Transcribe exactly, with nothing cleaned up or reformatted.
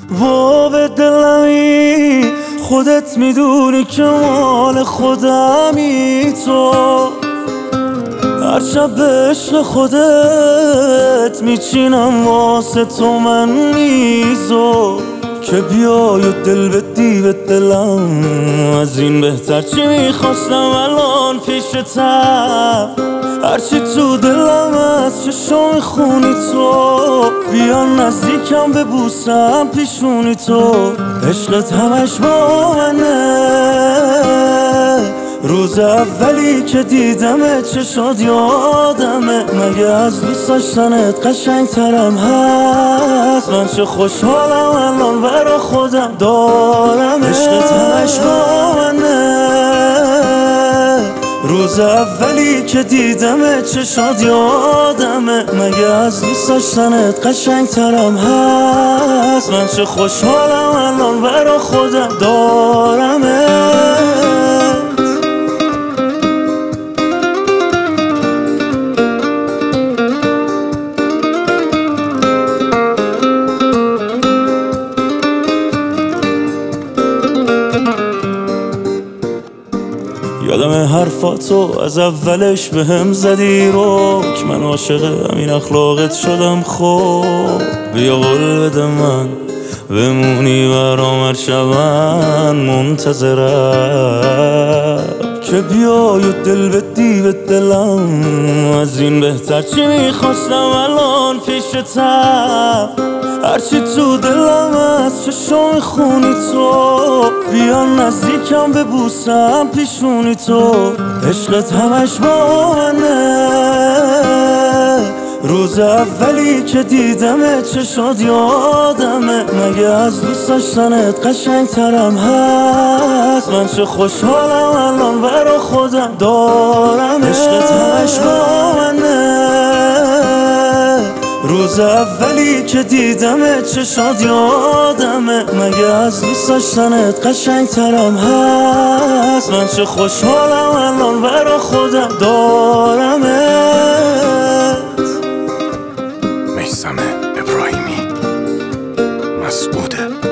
و به دلمی خودت میدونی که مال خودمی تو، هر شب به عشق خودت میچینم واسه تو من میزو، که بیای و دل بدی به دلم. از این بهتر چی میخواستم الان پیشتم، هرچی تو دلم از چشم میخونی تو، بیا نزدیکم ببوسم پیشونی تو. عشقت همش با منه، روز اولی که دیدمت چه شد یادمه، مگه از دوست داشتنت قشنگ ترم هست؟ من چه خوشحالم الان برا خودم دارم. عشقت همش با منه، روز اولی که دیدمت چه شد یادمه، مگه از دوست داشتنت قشنگ ترم هست؟ من چه خوشحالم الان برا خودم دارم. یادم حرفاتو از اولش به هم زدی رو، که من عاشق همین اخلاقت شدم. خب بیا قول بده من بمونی برام هر شب، من منتظرم که بیای و دل بدی به دلم. از این بهتر چی میخواستم الان پیشتم، هرچی تو دلم از چشم میخونی تو، بیا نزدیکم ببوسم پیشونی تو. عشقت همش با منه، روز اولی که دیدمت چه شد یادمه، مگه از دوست داشتنت قشنگ ترم هست؟ من چه خوشحالم الان برا خودم دارم. عشقت همش با منه، روز اولی که دیدمت چه شد یادمه، مگه از دوست داشتنت قشنگ ترم هست؟ من چه خوشحالم الان برا خودم دارمت. میثم ابراهیمی مسعوده.